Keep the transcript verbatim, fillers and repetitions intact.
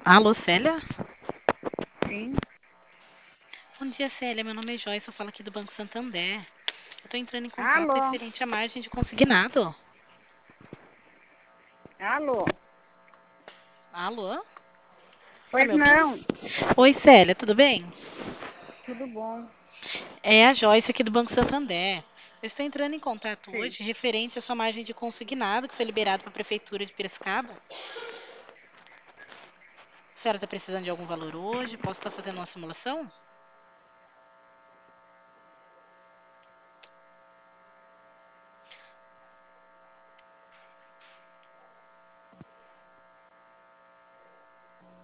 Alô, Célia? Sim. Bom dia, Célia. Meu nome é Joyce, eu falo aqui do Banco Santander. Eu tô entrando em contato Alô? referente à margem de consignado. Alô? Alô? Tá Pois me ouvindo? não. Oi, Célia, tudo bem? Tudo bom? É a Joyce aqui do Banco Santander. Eu estou entrando em contato Sim. hoje referente à sua margem de consignado que foi liberado para a Prefeitura de Piracicaba. A senhora está precisando de algum valor hoje? Posso estar fazendo uma simulação?